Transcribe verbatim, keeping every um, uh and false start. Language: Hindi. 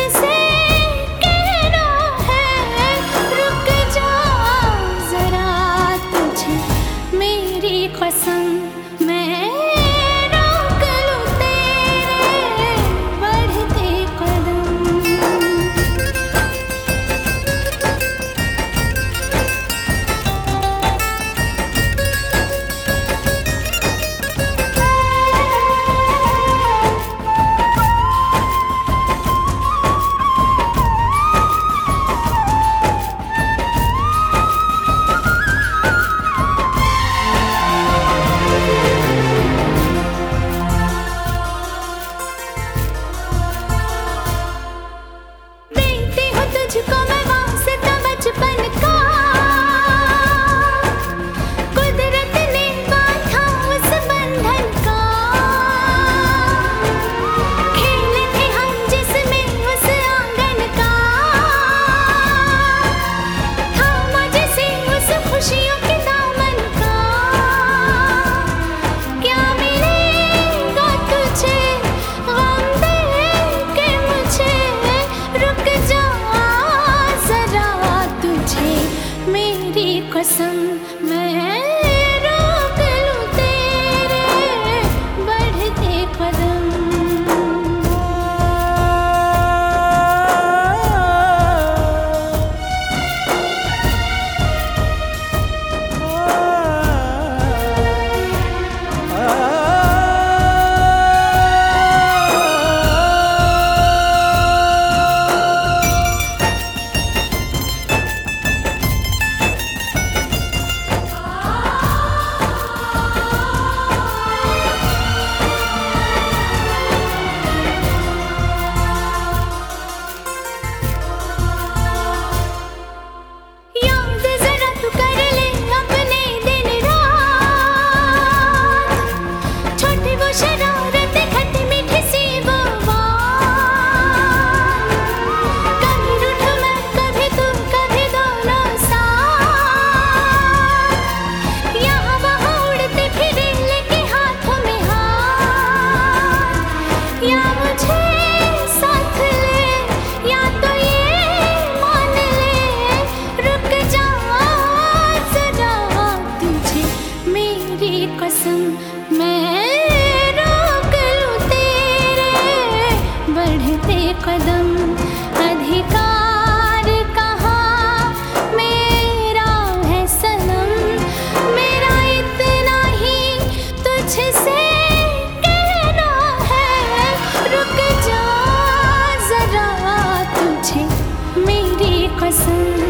तुझसे कहना है, रुक जा जरा तुझे मेरी कसम, मैं रोक लूं तेरे बढ़ते कदम। तुझको मैं वास्ता बचपन का, कुदरत ने बांधा उस बंधन का। खेले थे हम जिसमें उस आंगन का, थामा जिसे उस खुशियों के दामन का। क्या मिलेगा तुझे गम दे के मुझे, रुक जा मेरी कसम, मैं रोक लूं तेरे बढ़ते कदम। कसम, मैं रोक लूं तेरे बढ़ते कदम। अधिकार कहाँ मेरा है सनम, मेरा इतना ही तुझसे कहना है, रुक जा जरा तुझे मेरी कसम।